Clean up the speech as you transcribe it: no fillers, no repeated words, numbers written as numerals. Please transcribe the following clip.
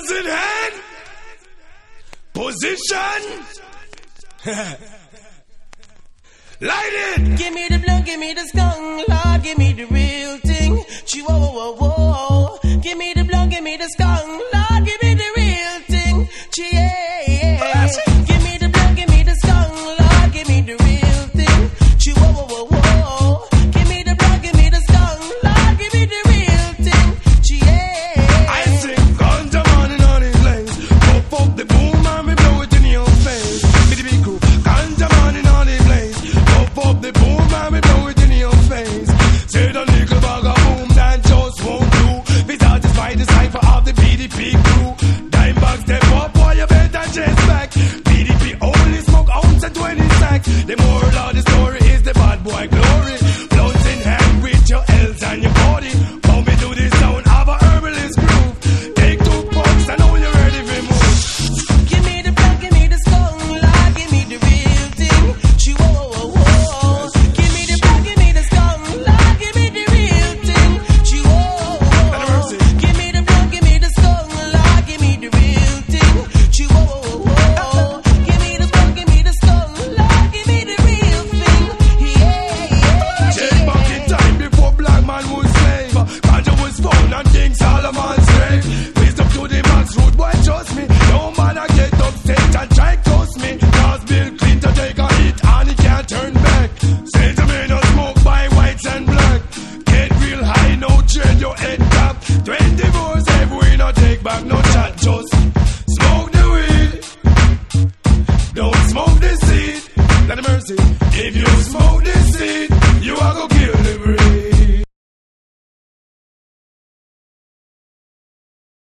Guns in hand. Position. Light it. Give me the blood, give me the skunk, Lord, give me the real thing. Whoa, whoa, whoa, whoa. Give me the blood, give me the skunk, Lord, give me the real thing. Yeah. Give me the blood, give me the skunk, Lord, give me the real thing. Whoa, whoa, whoa, whoa. Give me the blood, give me the skunk, Lord, give me the real thing. Yeah. I sing ganja man in on his legs. Pop up the boom and me blow it in your face. Biddy big crew, ganja man in on his legs. Pop up the boom and me blow it in your face. Say the nickel bag of boom that just won't do. We satisfy the cipher of the PDP crew. Dime bags step up while you better chase back. PDP only smoke ounce and 20 sacks. The moral of the story is the bad boy glory. Blunts in hand with your L's and your body. How me do this sound of a herbalist groove. Take 2 puffs and now you're ready for move. Give me the blood, give me the skunk, Lord, give me the real thing. Whoa, whoa, whoa. Give me the blood, give me the skunk, Lord, give me the real thing. Whoa, whoa. Give me the blood, give me the skunk, Lord, give me the real thing. Whoa, whoa. Give me the blood, give me the skunk, Lord, give me the real thing. Yeah. Take back in time before black man was slave. Ganja was found and King Solomon's grave. Wisdom to the max root, boy, trust me. No man I get upstage and try cost me. Cause Bill Clinton take a hit and he can't turn back. Say to me no smoke by whites and black. Get real high, no trade your head cap. 20 more every no take back, no chat, just